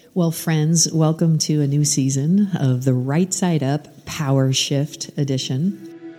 Well, friends, welcome to a new season of the Right Side Up Power Shift Edition.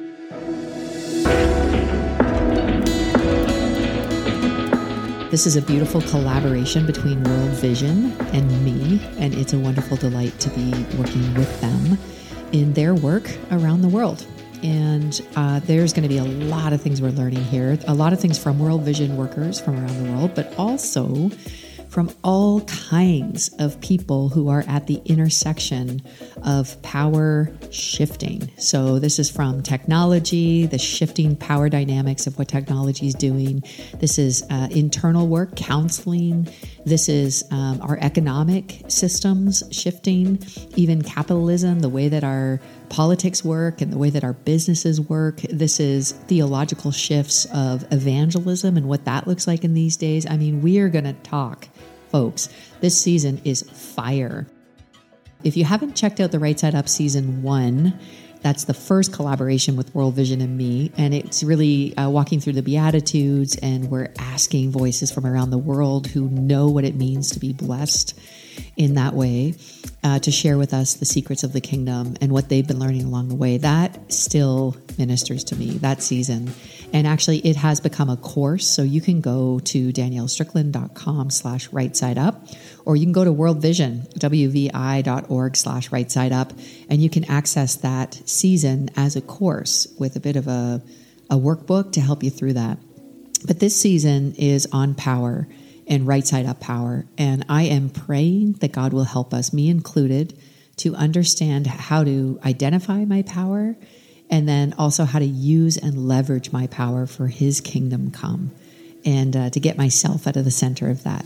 This is a beautiful collaboration between World Vision and me, and it's a wonderful delight to be working with them in their work around the world. And there's going to be a lot of things we're learning here, a lot of things from World Vision workers from around the world, but also from all kinds of people who are at the intersection of power shifting. So this is from technology, the shifting power dynamics of what technology is doing. This is internal work, counseling. This is our economic systems shifting, even capitalism, the way that our politics work and the way that our businesses work. This is theological shifts of evangelism and what that looks like in these days. I mean, we are going to talk, folks. This season is fire. If you haven't checked out the Right Side Up Season 1, that's the first collaboration with World Vision and me. And it's really walking through the Beatitudes, and we're asking voices from around the world who know what it means to be blessed in that way to share with us the secrets of the kingdom and what they've been learning along the way. That still ministers to me, that season. And actually, it has become a course. So you can go to daniellestrickland.com/rightside-up, or you can go to World Vision, wvi.org/rightside-up, and you can access that season as a course with a bit of a workbook to help you through that. But this season is on power and right side up power. And I am praying that God will help us, me included, to understand how to identify my power, and then also how to use and leverage my power for His kingdom come, and to get myself out of the center of that.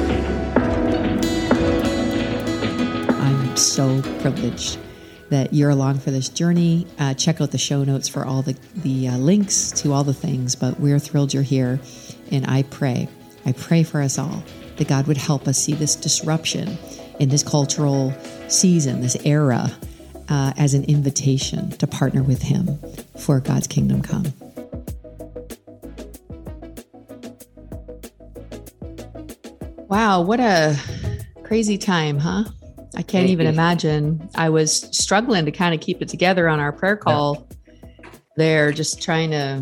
I'm so privileged that you're along for this journey. Check out the show notes for all the links to all the things, but we're thrilled you're here. And I pray for us all that God would help us see this disruption in this cultural season, this era, as an invitation to partner with Him for God's kingdom come. Wow, what a crazy time, huh? I can't even imagine. I was struggling to kind of keep it together on our prayer call there, just trying to,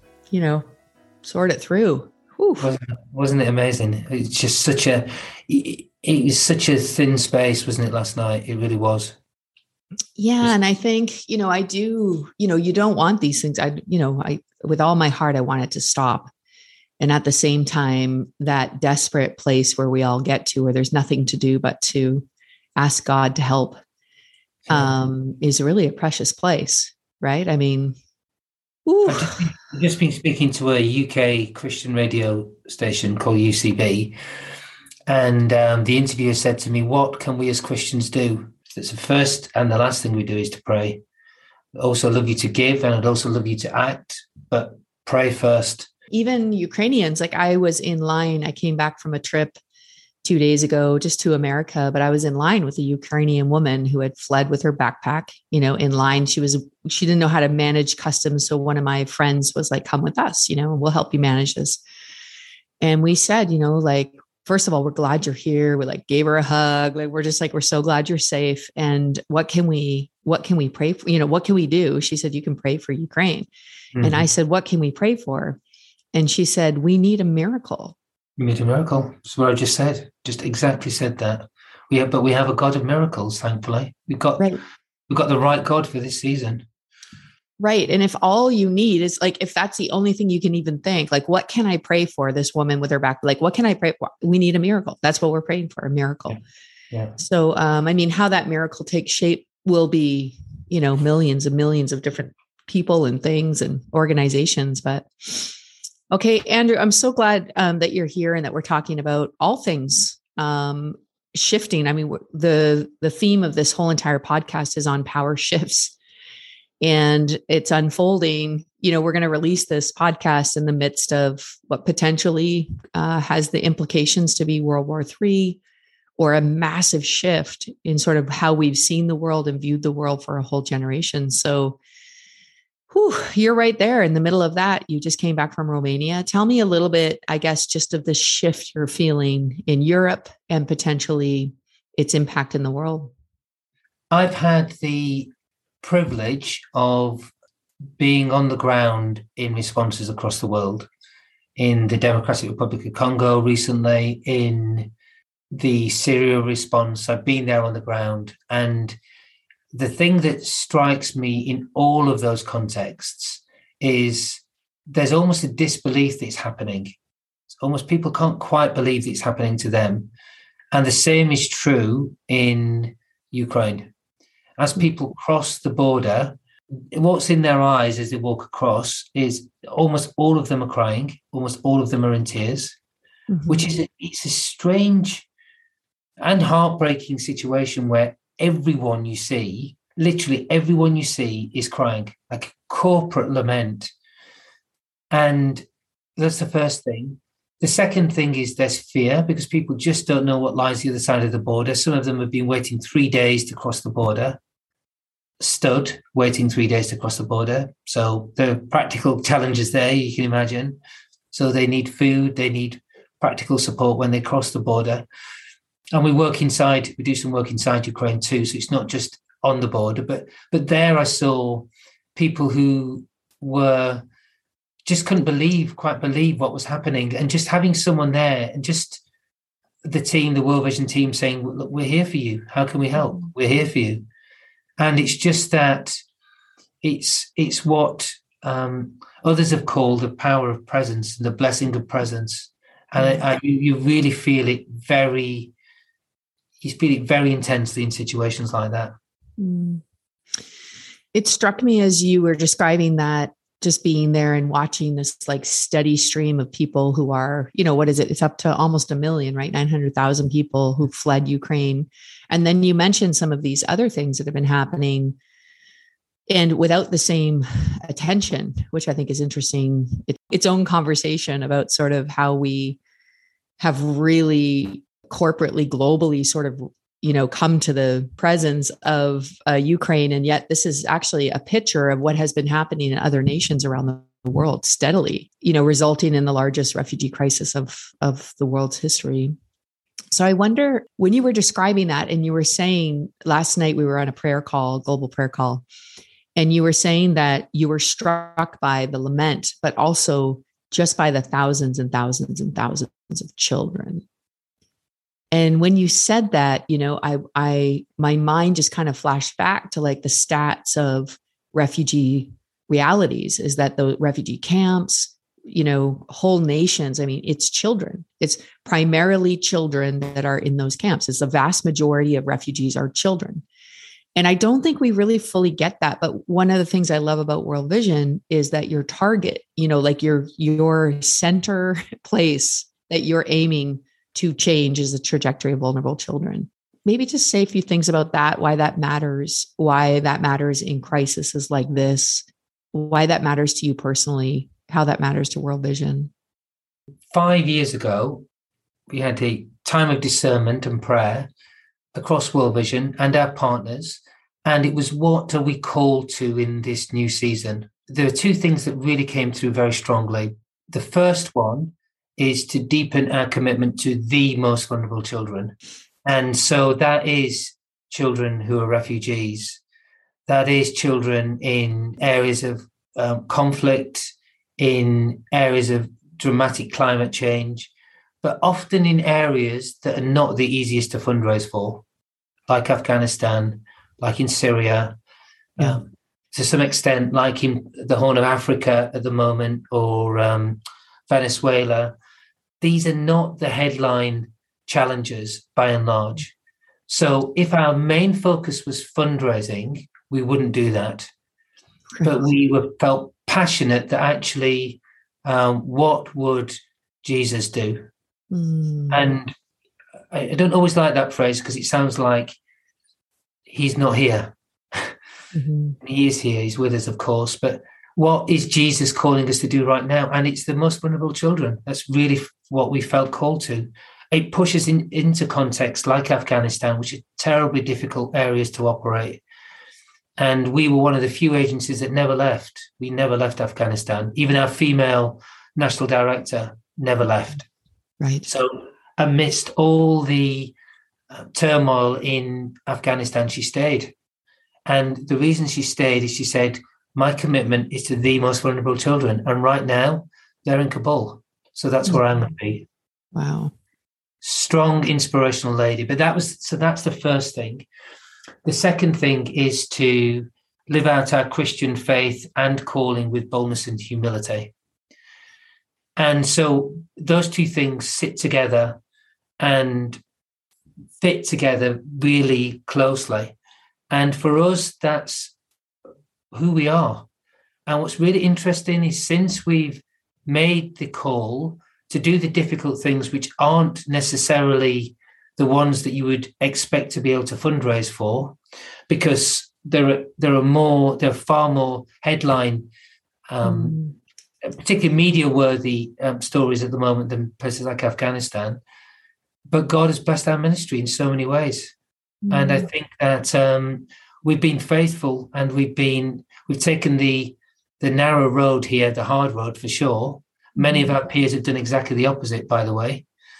sort it through. Wasn't it amazing? It's just it was such a thin space, wasn't it, last night? It really was. Yeah. And I think, I do, you don't want these things. I with all my heart, I want it to stop. And at the same time, that desperate place where we all get to, where there's nothing to do but to ask God to help, is really a precious place, right? I mean, I've just been speaking to a UK Christian radio station called UCB, and the interviewer said to me, "What can we as Christians do?" It's the first and the last thing we do is to pray. I'd also love you to give, and I'd also love you to act, but pray first. Even Ukrainians, like I was in line. I came back from a trip 2 days ago just to America, but I was in line with a Ukrainian woman who had fled with her backpack, in line. She didn't know how to manage customs. So one of my friends was like, "Come with us, we'll help you manage this." And we said, first of all, we're glad you're here. We gave her a hug. We're so glad you're safe. And what can we pray for? What can we do? She said, "You can pray for Ukraine." Mm-hmm. And I said, "What can we pray for?" And she said, "We need a miracle." We need a miracle. That's what I just said. Just exactly said that. We have a God of miracles, thankfully. We've got the right God for this season. Right. And if all you need is if that's the only thing you can even think, what can I pray for this woman with her back? What can I pray for? We need a miracle. That's what we're praying for, a miracle. Yeah. So, how that miracle takes shape will be, millions and millions of different people and things and organizations. But okay, Andrew, I'm so glad that you're here and that we're talking about all things shifting. I mean, the theme of this whole entire podcast is on power shifts. And it's unfolding. We're going to release this podcast in the midst of what potentially has the implications to be World War III, or a massive shift in sort of how we've seen the world and viewed the world for a whole generation. So you're right there in the middle of that. You just came back from Romania. Tell me a little bit, I guess, just of the shift you're feeling in Europe and potentially its impact in the world? I've had the privilege of being on the ground in responses across the world, in the Democratic Republic of Congo recently, in the Syria response. I've been there on the ground. And the thing that strikes me in all of those contexts is there's almost a disbelief that it's happening. It's almost people can't quite believe that it's happening to them. And the same is true in Ukraine. As people cross the border, what's in their eyes as they walk across is almost all of them are crying, almost all of them are in tears, which is it's a strange and heartbreaking situation where everyone you see, literally everyone you see, is crying, like a corporate lament. And that's the first thing. The second thing is there's fear because people just don't know what lies the other side of the border. Some of them have been waiting 3 days to cross the border, stood waiting 3 days to cross the border. So there are practical challenges there, you can imagine. So they need food, they need practical support when they cross the border. And we do some work inside Ukraine too. So it's not just on the border, but there I saw people who couldn't quite believe what was happening. And just having someone there and just the World Vision team saying, look, we're here for you. How can we help? We're here for you. And it's just that it's what others have called the power of presence and the blessing of presence. And you really feel it you feel it very intensely in situations like that. It struck me as you were describing that, just being there and watching this like steady stream of people who are, what is it? It's up to almost 1 million, right? 900,000 people who fled Ukraine. And then you mentioned some of these other things that have been happening and without the same attention, which I think is interesting. Its own conversation about sort of how we have really corporately, globally sort of, come to the presence of Ukraine. And yet this is actually a picture of what has been happening in other nations around the world steadily, resulting in the largest refugee crisis of the world's history. So I wonder, when you were describing that and you were saying, last night we were on a global prayer call, and you were saying that you were struck by the lament, but also just by the thousands and thousands and thousands of children. And when you said that, my mind just kind of flashed back to like the stats of refugee realities, is that the refugee camps, whole nations, it's children. It's primarily children that are in those camps. It's the vast majority of refugees are children. And I don't think we really fully get that. But one of the things I love about World Vision is that your target, like your center place that you're aiming to change is the trajectory of vulnerable children. Maybe just say a few things about that, why that matters in crises like this, why that matters to you personally, how that matters to World Vision. 5 years ago, we had a time of discernment and prayer across World Vision and our partners. And it was, what are we called to in this new season? There are two things that really came through very strongly. The first one is to deepen our commitment to the most vulnerable children. And so that is children who are refugees. That is children in areas of conflict, in areas of dramatic climate change, but often in areas that are not the easiest to fundraise for, like Afghanistan, like in Syria, to some extent, like in the Horn of Africa at the moment, or Venezuela. These are not the headline challenges by and large. So if our main focus was fundraising, we wouldn't do that. But we felt passionate that actually, what would Jesus do? And I don't always like that phrase because it sounds like he's not here. He is here. He's with us, of course. But what is Jesus calling us to do right now? And it's the most vulnerable children. That's really what we felt called to. It pushes into contexts like Afghanistan, which are terribly difficult areas to operate. And we were one of the few agencies that never left. We never left Afghanistan. Even our female national director never left. Right. So amidst all the turmoil in Afghanistan, she stayed. And the reason she stayed is she said, my commitment is to the most vulnerable children. And right now, they're in Kabul. So that's where I'm going to be. Wow. Strong, inspirational lady. But that's the first thing. The second thing is to live out our Christian faith and calling with boldness and humility. And so those two things sit together and fit together really closely. And for us, that's who we are. And what's really interesting is since we've made the call to do the difficult things which aren't necessarily the ones that you would expect to be able to fundraise for, because there are far more headline, particularly media-worthy stories at the moment than places like Afghanistan. But God has blessed our ministry in so many ways. And I think that we've been faithful, and we've taken the narrow road here, the hard road for sure. Many of our peers have done exactly the opposite, by the way,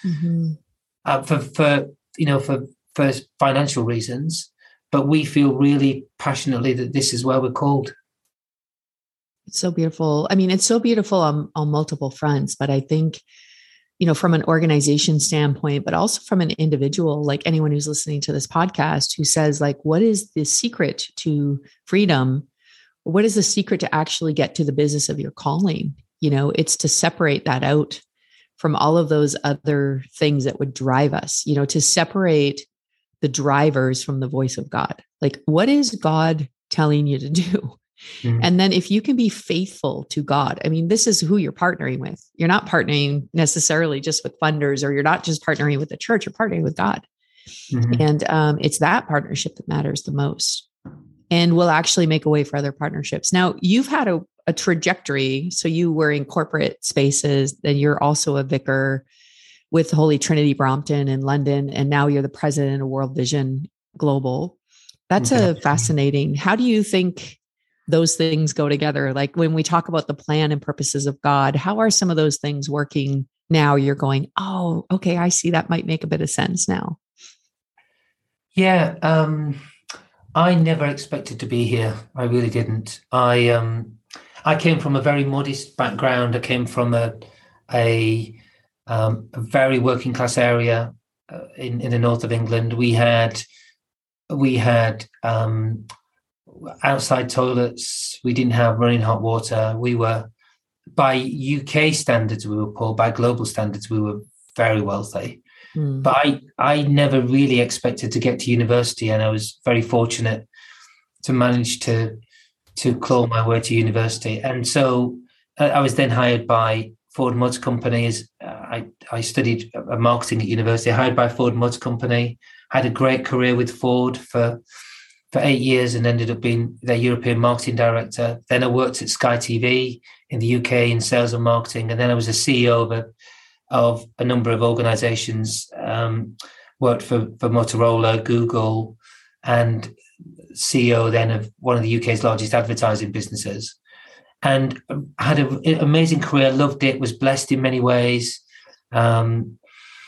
for financial reasons. But we feel really passionately that this is where we're called. It's so beautiful. I mean, it's so beautiful on multiple fronts, but I think, from an organization standpoint, but also from an individual, like anyone who's listening to this podcast who says, like, what is the secret to freedom? What is the secret to actually get to the business of your calling? It's to separate that out from all of those other things that would drive us, to separate the drivers from the voice of God. Like, what is God telling you to do? And then if you can be faithful to God, I mean, this is who you're partnering with. You're not partnering necessarily just with funders, or you're not just partnering with the church, you're partnering with God. And it's that partnership that matters the most and will actually make a way for other partnerships. Now, you've had a trajectory. So you were in corporate spaces, then you're also a vicar with Holy Trinity Brompton in London, and now you're the president of World Vision Global. That's fascinating. How do you think those things go together? Like when we talk about the plan and purposes of God, how are some of those things working now? You're going, oh, okay, I see, that might make a bit of sense now. Yeah. I never expected to be here. I really didn't. I came from a very modest background. I came from a very working class area in the north of England. We had outside toilets. We didn't have running hot water. We were, by UK standards, we were poor. By global standards, we were very wealthy. But I never really expected to get to university, and I was very fortunate to manage to claw my way to university. And so I was then hired by Ford Motor Company. I studied marketing at university, hired by Ford Motor Company, had a great career with Ford for 8 years and ended up being their European marketing director. Then I worked at Sky TV in the UK in sales and marketing. And then I was a CEO of a number of organizations, worked for Motorola, Google, and CEO then of one of the UK's largest advertising businesses. And had an amazing career, loved it, was blessed in many ways, and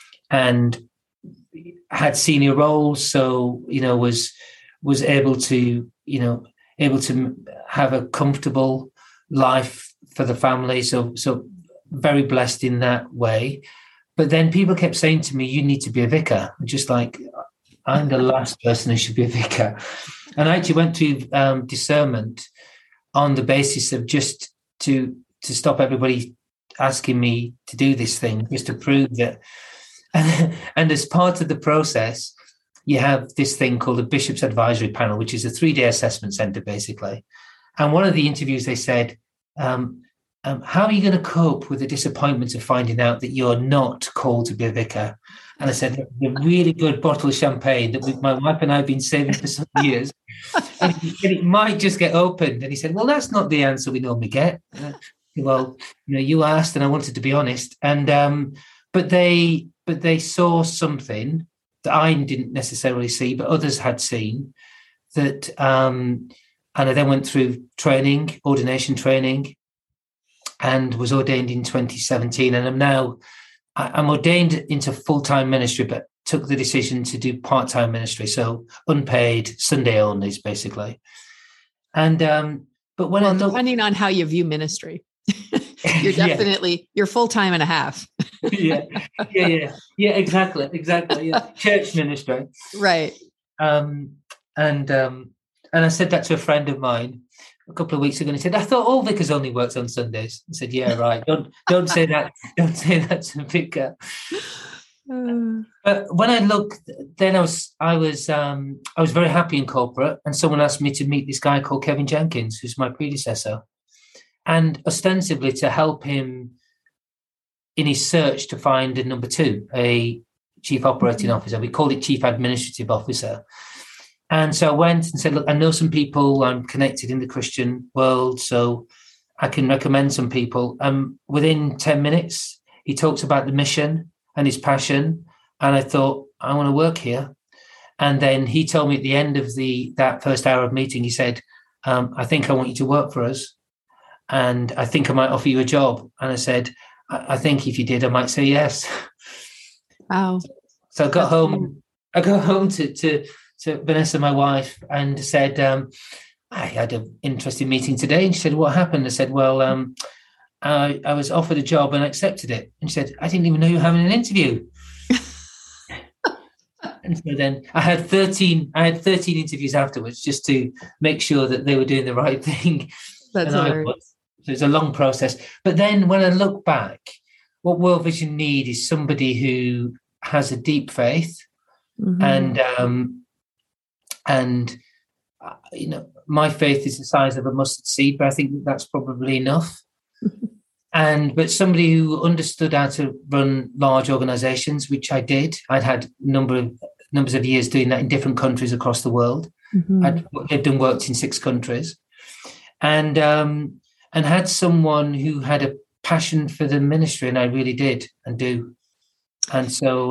had senior roles. So, was able to have a comfortable life for the family. So very blessed in that way. But then people kept saying to me, you need to be a vicar. I'm just like, I'm the last person who should be a vicar. And I actually went to discernment on the basis of just to stop everybody asking me to do this thing, just to prove that. And as part of the process, you have this thing called the Bishop's Advisory Panel, which is a 3-day assessment center, basically. And one of the interviews, they said, how are you going to cope with the disappointment of finding out that you're not called to be a vicar? And I said, the really good bottle of champagne that my wife and I have been saving for some years, and it might just get opened. And he said, well, that's not the answer we normally get. Well, you asked, and I wanted to be honest. And but they saw something that I didn't necessarily see, but others had seen. That, and I then went through training, ordination training, and was ordained in 2017. And I'm ordained into full-time ministry, but took the decision to do part-time ministry, so unpaid Sunday onlys, basically. And but when depending on how you view ministry, you're definitely you're full-time and a half. yeah, exactly. Yeah. Church ministry, right? And I said that to a friend of mine a couple of weeks ago, and he said, "I thought all vicars only works on Sundays." I said, "Yeah, right. Don't say that. Don't say that to a vicar." But when I looked, then I was very happy in corporate, and someone asked me to meet this guy called Kevin Jenkins, who's my predecessor, and ostensibly to help him in his search to find a number two, a chief operating officer. We called it chief administrative officer. And so I went and said, "Look, I know some people. I'm connected in the Christian world, so I can recommend some people." Within 10 minutes, he talks about the mission and his passion. And I thought, I want to work here. And then he told me at the end of that first hour of meeting, he said, "I think I want you to work for us. And I think I might offer you a job." And I said, I think if you did, I might say yes. Wow. So I got home. I got home to Vanessa, my wife, and said, "I had an interesting meeting today." And she said, "What happened?" I said, "Well, I was offered a job and accepted it." And she said, "I didn't even know you were having an interview." And so then I had 13 interviews afterwards, just to make sure that they were doing the right thing. That's hilarious. So it's a long process. But then when I look back, what World Vision need is somebody who has a deep faith, and my faith is the size of a mustard seed, but I think that's probably enough. But somebody who understood how to run large organizations, which I did. I'd had numbers of years doing that in different countries across the world. I'd lived and worked in 6 countries, and had someone who had a passion for the ministry, and I really did and do. And so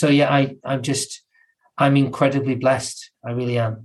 I'm incredibly blessed. I really am.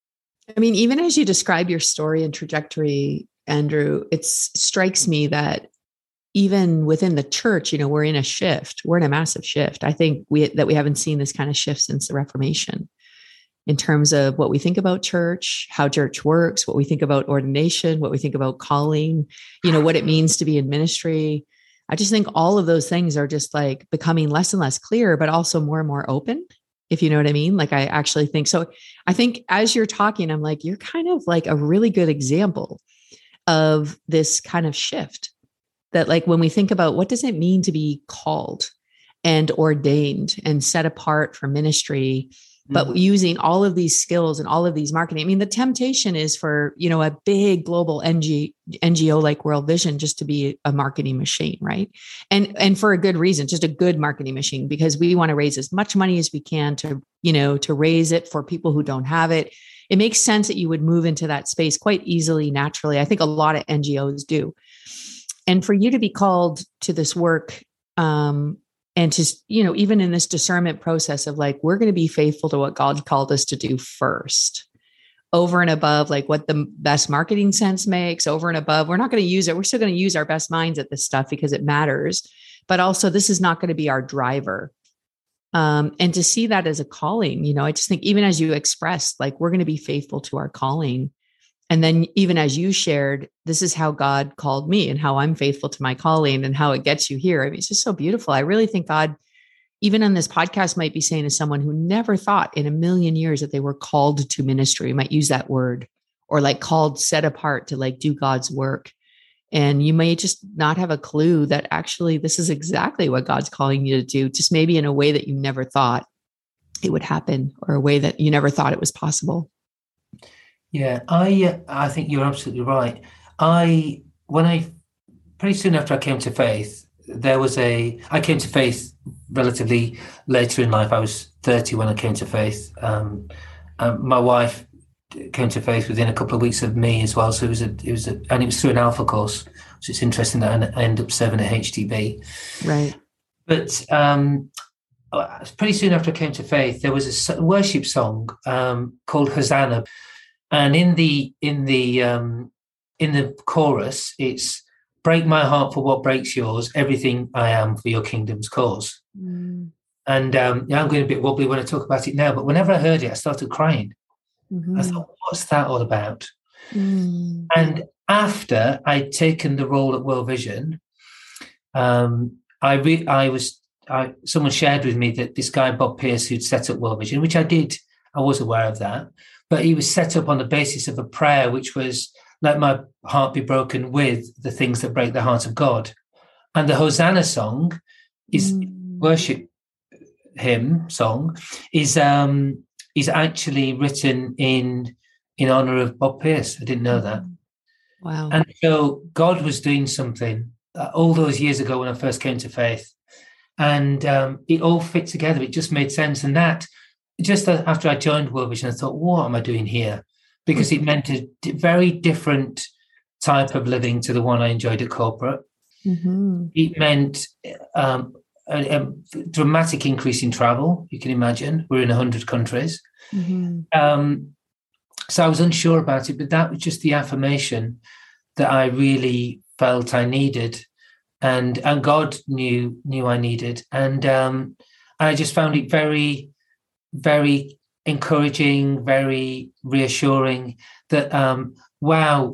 I mean, even as you describe your story and trajectory, Andrew, it strikes me that even within the church, we're in a shift. We're in a massive shift. I think we haven't seen this kind of shift since the Reformation, in terms of what we think about church, how church works, what we think about ordination, what we think about calling, what it means to be in ministry. I just think all of those things are just like becoming less and less clear, but also more and more open, if you know what I mean. Like, I actually think so. I think as you're talking, I'm like, you're kind of like a really good example of this kind of shift, that like when we think about what does it mean to be called and ordained and set apart for ministry, but using all of these skills and all of these marketing. I mean, the temptation is for, a big global NGO like World Vision just to be a marketing machine, right? And for a good reason, just a good marketing machine, because we want to raise as much money as we can to raise it for people who don't have it. It makes sense that you would move into that space quite easily, naturally. I think a lot of NGOs do. And for you to be called to this work, and to, even in this discernment process of like, we're going to be faithful to what God called us to do first, over and above like what the best marketing sense makes, over and above, we're not going to use it. We're still going to use our best minds at this stuff because it matters. But also this is not going to be our driver. And to see that as a calling, I just think even as you expressed, like, we're going to be faithful to our calling. And then even as you shared, this is how God called me and how I'm faithful to my calling and how it gets you here. I mean, it's just so beautiful. I really think God, even on this podcast, might be saying to someone who never thought in a million years that they were called to ministry, might use that word, or like called, set apart to like do God's work. And you may just not have a clue that actually this is exactly what God's calling you to do, just maybe in a way that you never thought it would happen, or a way that you never thought it was possible. Yeah, I think you're absolutely right. Pretty soon after I came to faith, I came to faith relatively later in life. I was 30 when I came to faith. My wife came to faith within a couple of weeks of me as well. So it was through an Alpha course. So it's interesting that I ended up serving at HTB. Right. But pretty soon after I came to faith, there was a worship song called Hosanna. And in the chorus, it's "Break my heart for what breaks yours, everything I am for your kingdom's cause." And And I'm going a bit wobbly when I talk about it now, but whenever I heard it, I started crying. Mm-hmm. I thought, what's that all about? Mm. And after I'd taken the role at World Vision, someone shared with me that this guy, Bob Pierce, who'd set up World Vision, which I did, I was aware of that, but he was set up on the basis of a prayer, which was, let my heart be broken with the things that break the heart of God. And the Hosanna song is worship hymn song is actually written in honor of Bob Pierce. I didn't know that. Wow. And so God was doing something all those years ago when I first came to faith. And it all fit together. It just made sense. And that, just after I joined World Vision, I thought, what am I doing here? Because it meant a very different type of living to the one I enjoyed at corporate. Mm-hmm. It meant a dramatic increase in travel. You can imagine. We're in 100 countries. Mm-hmm. So I was unsure about it, but that was just the affirmation that I really felt I needed. And God knew I needed. And I just found it very, very encouraging, very reassuring that, wow,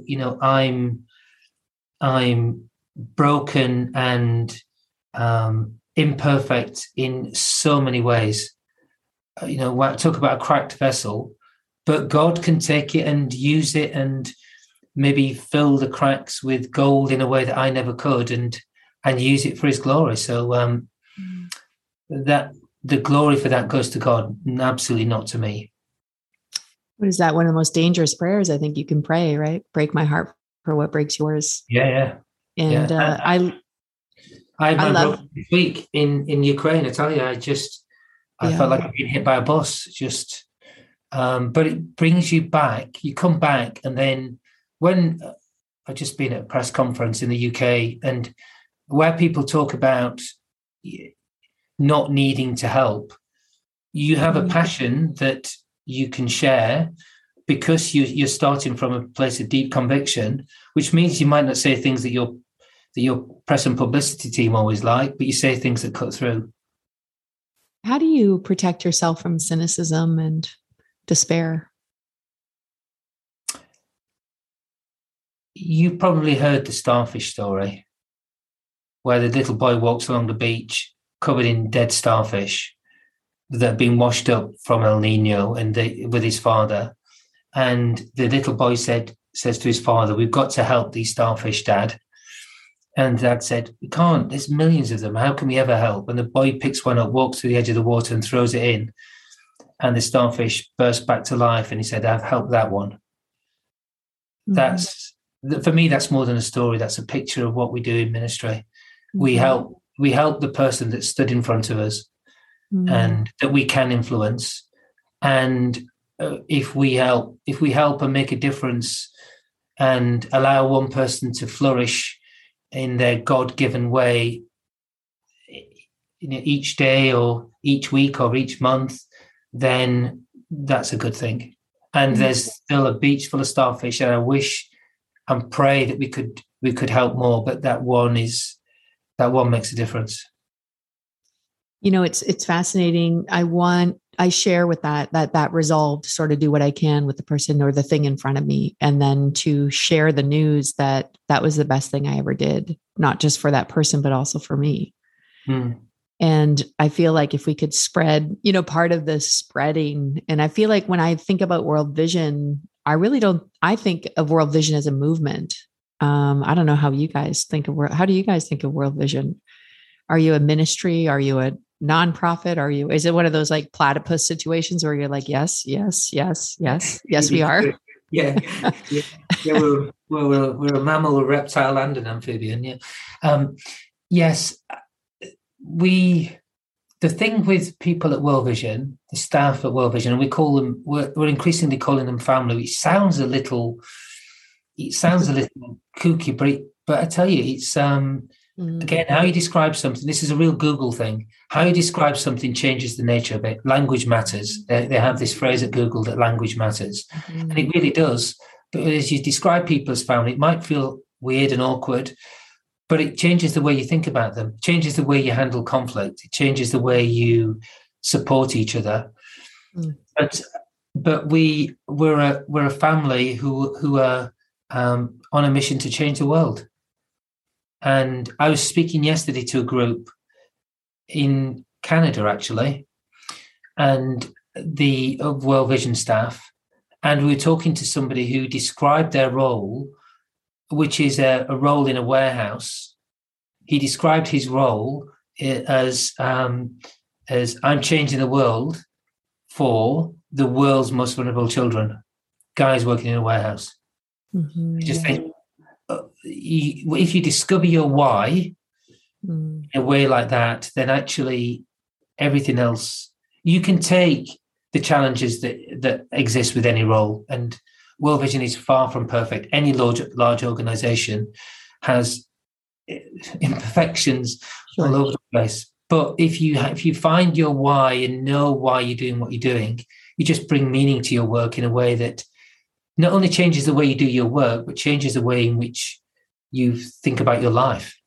I'm broken and imperfect in so many ways. Talk about a cracked vessel, but God can take it and use it and maybe fill the cracks with gold in a way that I never could, and use it for his glory. So that the glory for that goes to God, absolutely not to me. What is that? One of the most dangerous prayers I think you can pray, right? Break my heart for what breaks yours. Yeah. And yeah. I had my broken this week in Ukraine. I tell you, I felt like I'd been hit by a bus. But it brings you back. You come back, and then when I've just been at a press conference in the UK, and where people talk about not needing to help, you have a passion that you can share because you're starting from a place of deep conviction, which means you might not say things that your press and publicity team always like, but you say things that cut through. How do you protect yourself from cynicism and despair? You probably heard the starfish story, where the little boy walks along the beach covered in dead starfish that have been washed up from El Nino with his father. And the little boy says to his father, "We've got to help these starfish, Dad." And Dad said, "We can't. There's millions of them. How can we ever help?" And the boy picks one up, walks to the edge of the water and throws it in. And the starfish burst back to life. And he said, "I've helped that one." Mm-hmm. For me, that's more than a story. That's a picture of what we do in ministry. Mm-hmm. We help the person that stood in front of us, mm-hmm. and that we can influence. And if we help and make a difference and allow one person to flourish in their God-given way, each day or each week or each month, then that's a good thing. And mm-hmm. there's still a beach full of starfish, and I wish and pray that we could help more, but that one makes a difference. It's fascinating. I share with that resolve to sort of do what I can with the person or the thing in front of me, and then to share the news that was the best thing I ever did, not just for that person, but also for me. Mm. And I feel like if we could spread, part of this spreading, and I feel like when I think about World Vision, I think of World Vision as a movement. I don't know how you guys think of how do you guys think of World Vision? Are you a ministry? Are you a nonprofit? Is it one of those like platypus situations where you're like, yes, yes, yes, yes, yes, we are. Yeah. We're a mammal, a reptile, and an amphibian. Yeah. Yes. The thing with people at World Vision, the staff at World Vision, and we're increasingly calling them family, which sounds a little kooky, but I tell you, it's again, how you describe something. This is a real Google thing. How you describe something changes the nature of it. Language matters. They have this phrase at Google that language matters, and it really does. But as you describe people as family, it might feel weird and awkward, but it changes the way you think about them, changes the way you handle conflict, it changes the way you support each other. Mm. But we're a family who are on a mission to change the world. And I was speaking yesterday to a group in Canada, actually, and of World Vision staff, and we were talking to somebody who described their role, which is a role in a warehouse. He described his role as I'm changing the world for the world's most vulnerable children, guys working in a warehouse. Mm-hmm. I just think if you discover your why in a way like that, then actually everything else, you can take the challenges that exist with any role. And World Vision is far from perfect. Any large organization has imperfections all over the place. But if you find your why and know why you're doing what you're doing, you just bring meaning to your work in a way that not only changes the way you do your work, but changes the way in which you think about your life.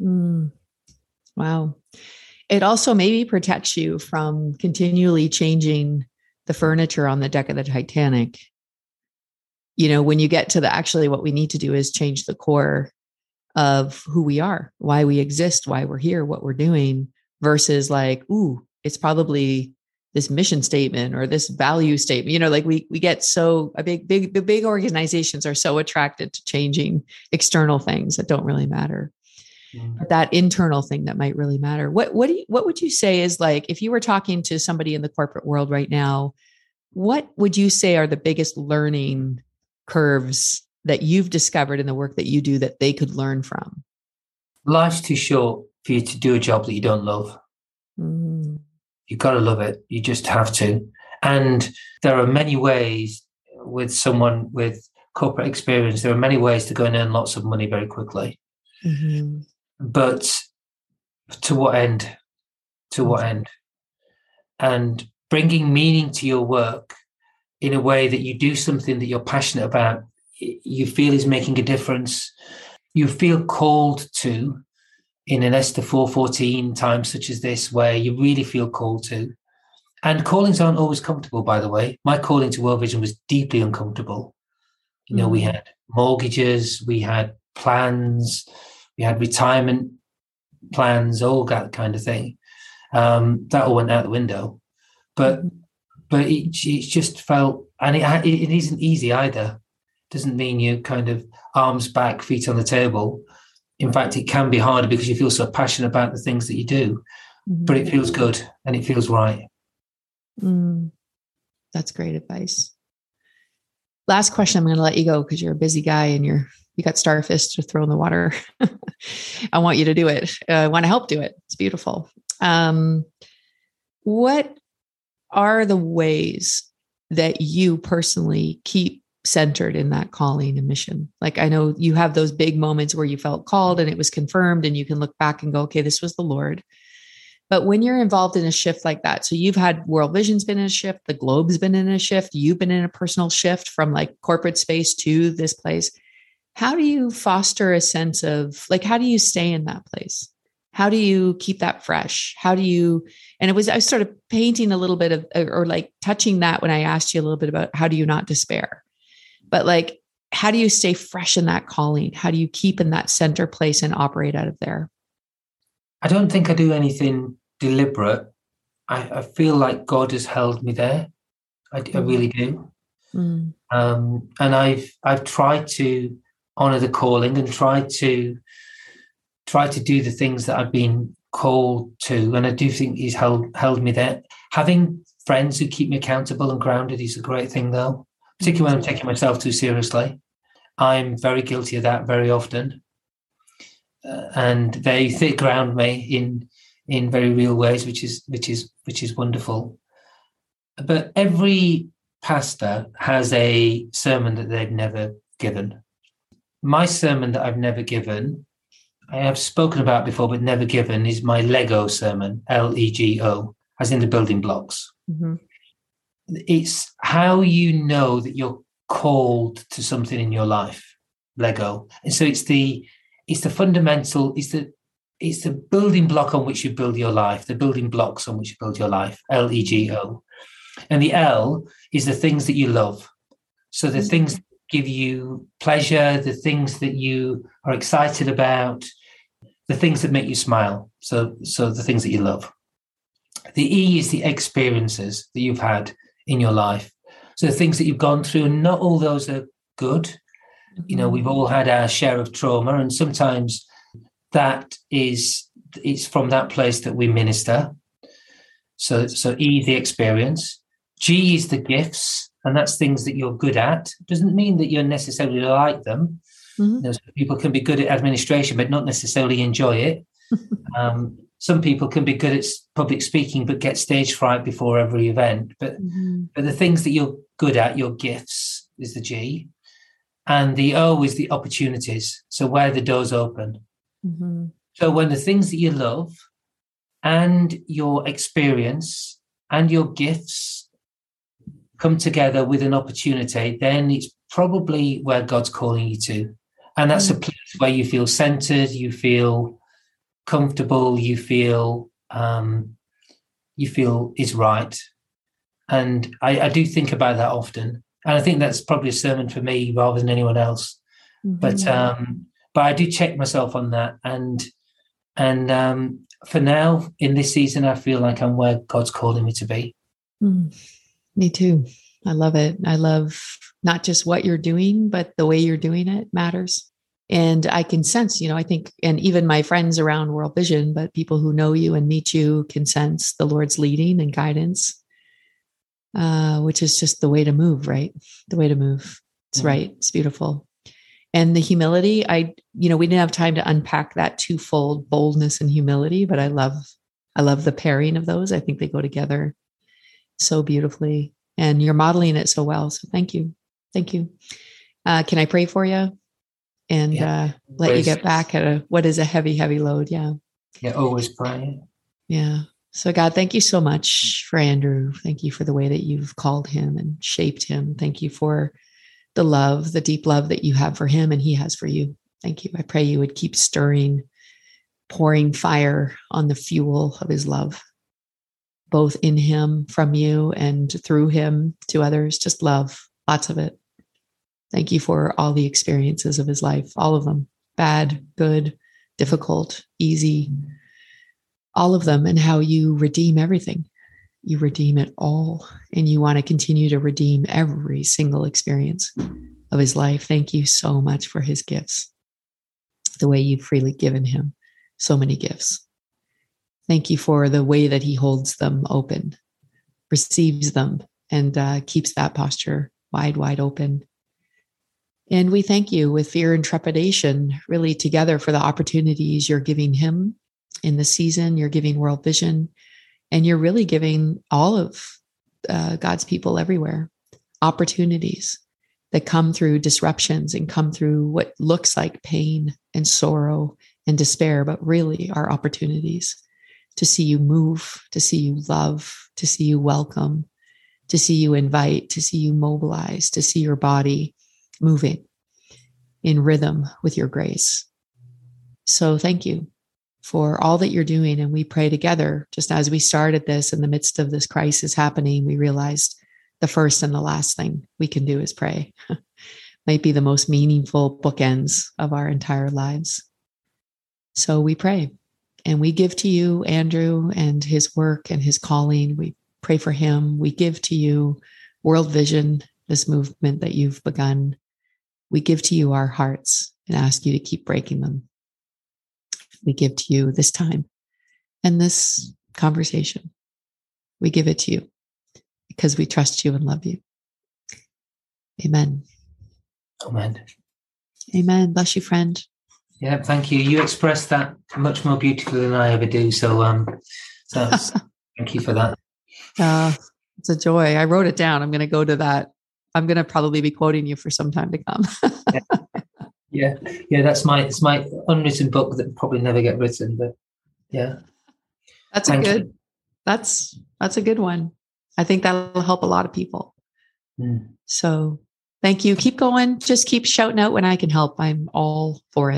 Wow. It also maybe protects you from continually changing the furniture on the deck of the Titanic. You know, when you get to actually what we need to do is change the core of who we are, why we exist, why we're here, what we're doing, versus like, it's probably this mission statement or this value statement. You know, like we get so big organizations are so attracted to changing external things that don't really matter. But that internal thing that might really matter. What would you say is, like, if you were talking to somebody in the corporate world right now, what would you say are the biggest learning curves that you've discovered in the work that you do that they could learn from? Life's too short for you to do a job that you don't love. You've got to love it. You just have to. And there are many ways with someone with corporate experience, there are many ways to go and earn lots of money very quickly. Mm-hmm. But to what end? To what end? And bringing meaning to your work in a way that you do something that you're passionate about, you feel is making a difference, you feel called to, in an Esther 4:14 time such as this, where you really feel called to. And callings aren't always comfortable, by the way. My calling to World Vision was deeply uncomfortable. You know, we had mortgages, we had plans, we had retirement plans, all that kind of thing. That all went out the window. But it just felt, and it isn't easy either. It doesn't mean you kind of arms back, feet on the table. In fact, it can be harder because you feel so passionate about the things that you do. But it feels good and it feels right. That's great advice. Last question. I'm going to let you go because you're a busy guy and you got starfish to throw in the water. I want you to do it. I want to help do it. It's beautiful. What are the ways that you personally keep centered in that calling and mission? Like, I know you have those big moments where you felt called and it was confirmed and you can look back and go, okay, this was the Lord. But when you're involved in a shift like that, so you've had World Vision's been in a shift, the globe's been in a shift, you've been in a personal shift from like corporate space to this place. How do you foster a sense of, like, how do you stay in that place? How do you keep that fresh? How do you, and I was sort of painting a little bit of, or like touching that when I asked you a little bit about how do you not despair? But like, how do you stay fresh in that calling? How do you keep in that center place and operate out of there? I don't think I do anything deliberate. I feel like God has held me there. I really do. And I've tried to honor the calling and try to do the things that I've been called to. And I do think he's held me there. Having friends who keep me accountable and grounded is a great thing, though, particularly when I'm taking myself too seriously. I'm very guilty of that very often. And they ground me in very real ways, which is wonderful. But every pastor has a sermon that they've never given. My sermon that I've never given, I have spoken about before, but never given, is my Lego sermon, LEGO, as in the building blocks. Mm-hmm. It's how you know that you're called to something in your life, Lego. And so it's the it's the fundamental, it's the building block on which you build your life, the building blocks on which you build your life, LEGO. And the L is the things that you love. So the things that give you pleasure, the things that you are excited about, the things that make you smile. So the things that you love. The E is the experiences that you've had in your life. So the things that you've gone through, and not all those are good. You know, we've all had our share of trauma, and sometimes it's from that place that we minister. So E is the experience. G is the gifts, and that's things that you're good at. Doesn't mean that you're necessarily like them. You know, some people can be good at administration, but not necessarily enjoy it. Some people can be good at public speaking, but get stage fright before every event. But the things that you're good at, your gifts, is the G. And the O is the opportunities. So where the doors open. So when the things that you love and your experience and your gifts come together with an opportunity, then it's probably where God's calling you to. And that's a place where you feel centered, you feel comfortable, you feel is right. And I do think about that often. And I think that's probably a sermon for me rather than anyone else. But I do check myself on that. And for now, in this season, I feel like I'm where God's calling me to be. Me too. I love it. I love not just what you're doing, but the way you're doing it matters. And I can sense, I think, and even my friends around World Vision, but people who know you and meet you can sense the Lord's leading and guidance, which is just the way to move, right? The way to move. It's right. It's beautiful. And the humility, we didn't have time to unpack that twofold boldness and humility, but I love the pairing of those. I think they go together so beautifully, and you're modeling it so well. So thank you. Thank you. Can I pray for you and let you get back at what is a heavy, heavy load? Yeah. Yeah. Always pray. Yeah. So God, thank you so much for Andrew. Thank you for the way that you've called him and shaped him. Thank you for the love, the deep love that you have for him and he has for you. Thank you. I pray you would keep stirring, pouring fire on the fuel of his love, both in him, from you, and through him to others. Just love, lots of it. Thank you for all the experiences of his life, all of them, bad, good, difficult, easy, all of them, and how you redeem everything. You redeem it all, and you want to continue to redeem every single experience of his life. Thank you so much for his gifts, the way you've freely given him so many gifts. Thank you for the way that he holds them open, receives them, and keeps that posture wide, wide open. And we thank you with fear and trepidation, really together, for the opportunities you're giving him in the season. You're giving World Vision, and you're really giving all of God's people everywhere opportunities that come through disruptions and come through what looks like pain and sorrow and despair, but really are opportunities to see you move, to see you love, to see you welcome, to see you invite, to see you mobilize, to see your body moving in rhythm with your grace. So thank you for all that you're doing. And we pray together, just as we started this in the midst of this crisis happening, we realized the first and the last thing we can do is pray. Might be the most meaningful bookends of our entire lives. So we pray. And we give to you Andrew and his work and his calling. We pray for him. We give to you World Vision, this movement that you've begun. We give to you our hearts and ask you to keep breaking them. We give to you this time and this conversation. We give it to you because we trust you and love you. Amen. Amen. Amen. Bless you, friend. Yeah, thank you. You expressed that much more beautifully than I ever do. So thank you for that. It's a joy. I wrote it down. I'm going to go to that. I'm going to probably be quoting you for some time to come. Yeah. It's my unwritten book that will probably never get written. But yeah, that's a good one. I think that'll help a lot of people. So thank you. Keep going. Just keep shouting out when I can help. I'm all for it.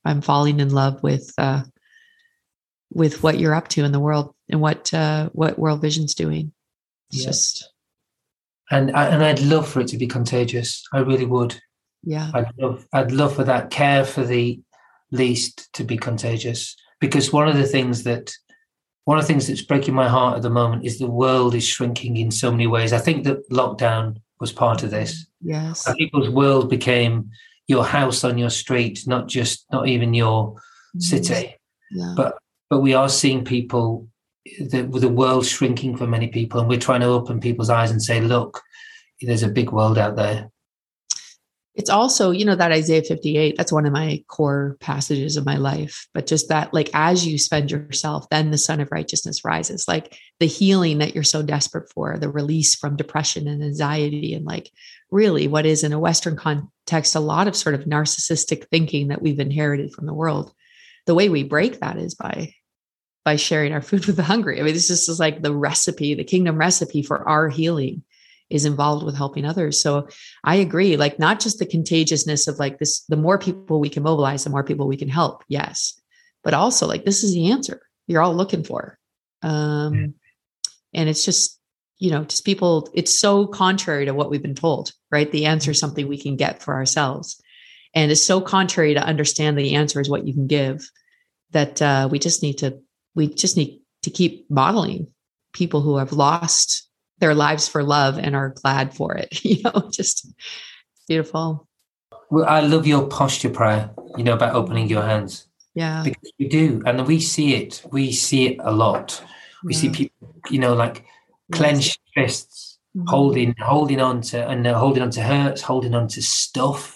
I'm falling in love with what you're up to in the world and what World Vision's doing. It's just, and I'd love for it to be contagious. I really would. Yeah. I'd love for that care for the least to be contagious, because one of the things that's breaking my heart at the moment is the world is shrinking in so many ways. I think that lockdown was part of this. Yes. People's world became your house on your street, not even your city. Yeah. But we are seeing people, the world shrinking for many people, and we're trying to open people's eyes and say, look, there's a big world out there. It's also, that Isaiah 58, that's one of my core passages of my life. But just that, like, as you spend yourself, then the Son of Righteousness rises, like the healing that you're so desperate for, the release from depression and anxiety. And like, really what is in a Western context, a lot of sort of narcissistic thinking that we've inherited from the world. The way we break that is by sharing our food with the hungry. I mean, this is like the recipe, the kingdom recipe for our healing is involved with helping others. So I agree, like not just the contagiousness of like this, the more people we can mobilize, the more people we can help. Yes. But also like, this is the answer you're all looking for. And it's just, just people, it's so contrary to what we've been told, right? The answer is something we can get for ourselves. And it's so contrary to understand the answer is what you can give, that we just need to keep modeling people who have lost their lives for love and are glad for it. Just beautiful. Well, I love your posture prayer, about opening your hands. Yeah. Because we do. And we see it. We see it a lot. We see people, like clenched fists, holding on to hurts, holding on to stuff.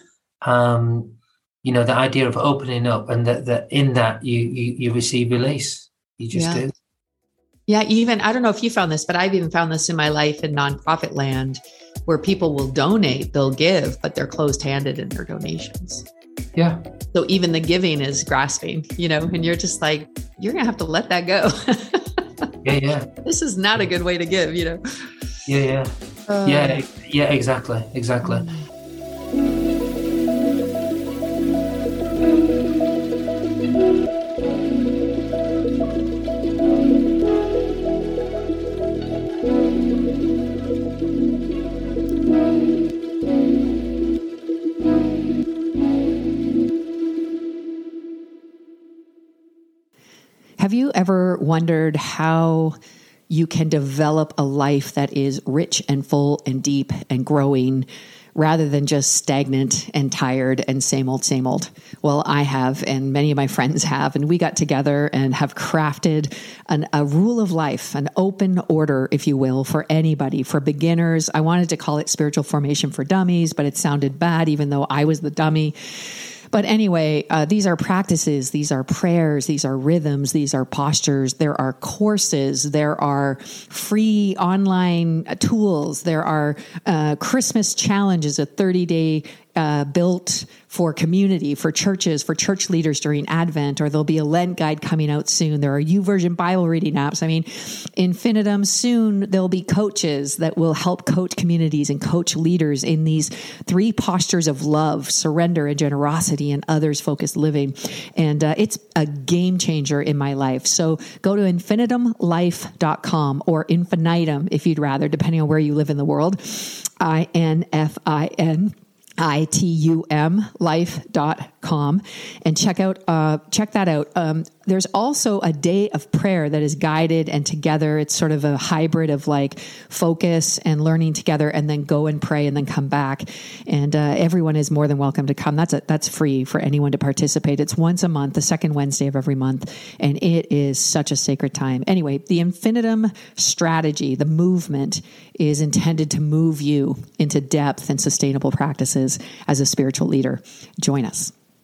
The idea of opening up, and that in that you receive release. You just do. Yeah, even, I don't know if you found this, but I've even found this in my life in nonprofit land, where people will donate, they'll give, but they're closed-handed in their donations. Yeah. So even the giving is grasping, and you're just like, you're going to have to let that go. Yeah. This is not a good way to give, Yeah. Yeah, exactly. Have you ever wondered how you can develop a life that is rich and full and deep and growing, rather than just stagnant and tired and same old, same old? Well, I have, and many of my friends have, and we got together and have crafted a rule of life, an open order, if you will, for anybody, for beginners. I wanted to call it Spiritual Formation for Dummies, but it sounded bad, even though I was the dummy. But anyway, these are practices, these are prayers, these are rhythms, these are postures, there are courses, there are free online tools, there are Christmas challenges, a 30-day built for community, for churches, for church leaders during Advent, or there'll be a Lent guide coming out soon. There are YouVersion Bible reading apps. I mean, infinitum, soon there'll be coaches that will help coach communities and coach leaders in these 3 postures of love, surrender and generosity, and others-focused living. And it's a game changer in my life. So go to infinitumlife.com, or infinitum if you'd rather, depending on where you live in the world. INFINITUM life.com, and check that out. There's also a day of prayer that is guided and together. It's sort of a hybrid of like focus and learning together, and then go and pray and then come back. And everyone is more than welcome to come. That's free for anyone to participate. It's once a month, the second Wednesday of every month, and it is such a sacred time. Anyway, the Infinitum strategy, the movement, is intended to move you into depth and sustainable practices as a spiritual leader. Join us.